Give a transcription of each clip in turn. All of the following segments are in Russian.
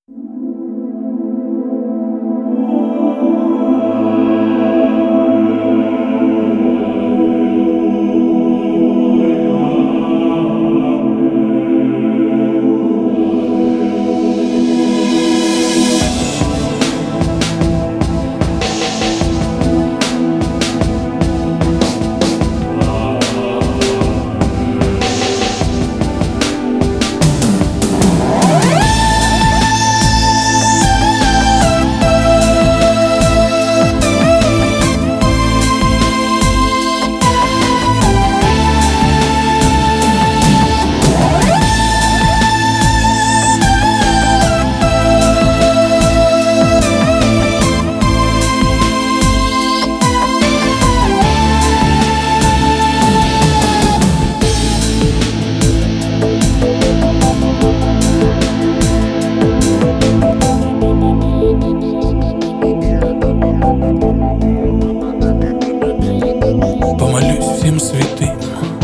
Помолюсь всем святым,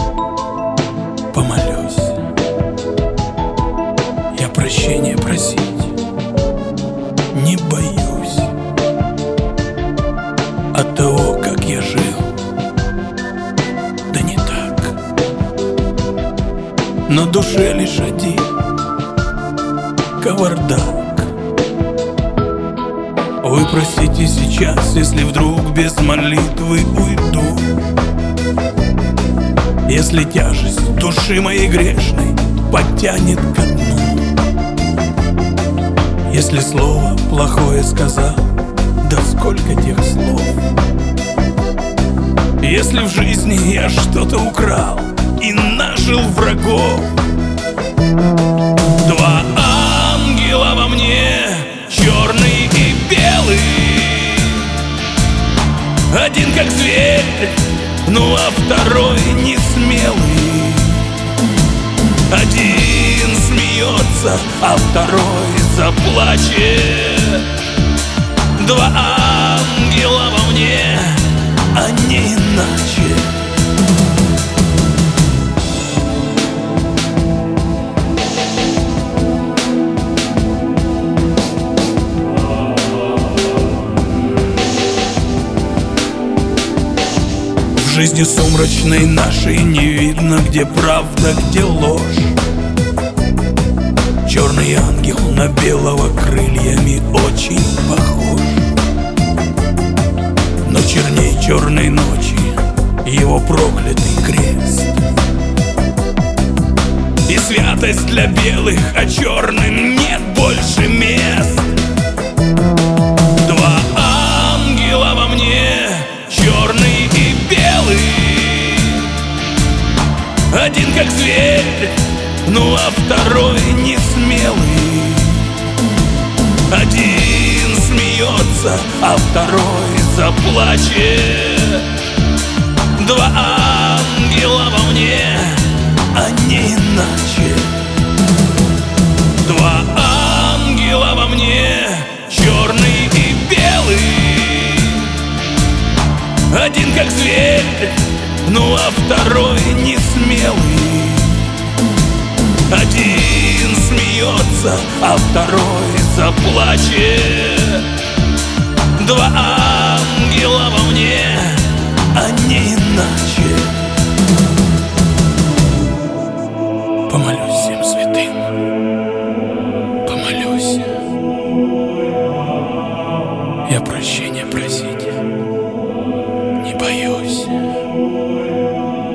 помолюсь я прощения просить не боюсь от того, как я жил, да не так. На душе лишь один кавардак. Вы простите сейчас, если вдруг без молитвы уйду, если тяжесть души моей грешной подтянет ко дну, если слово плохое сказал, да сколько тех слов, если в жизни я что-то украл и нажил врагов. Два ангела во мне, черный и белый, один как зверь, ну а второй не смелый. Один смеется, а второй заплачет. Два ангела во мне, а не иначе. В жизни сумрачной нашей не видно, где правда, где ложь. Черный ангел на белого крыльями очень похож, но черней черной ночи его проклятый крест. И святость для белых, а черным нет больше мест. Два ангела во мне, черный и белый, один как зверь, ну а второй не смелый. Один смеется, а второй заплачет. Два ангела во мне, а не иначе. Два ангела во мне, черный и белый, один как зверь, ну а второй не смелый. Один смеется, а второй заплачет. Два ангела во мне, а не иначе. Помолюсь всем святым, помолюсь я прощения просить не боюсь.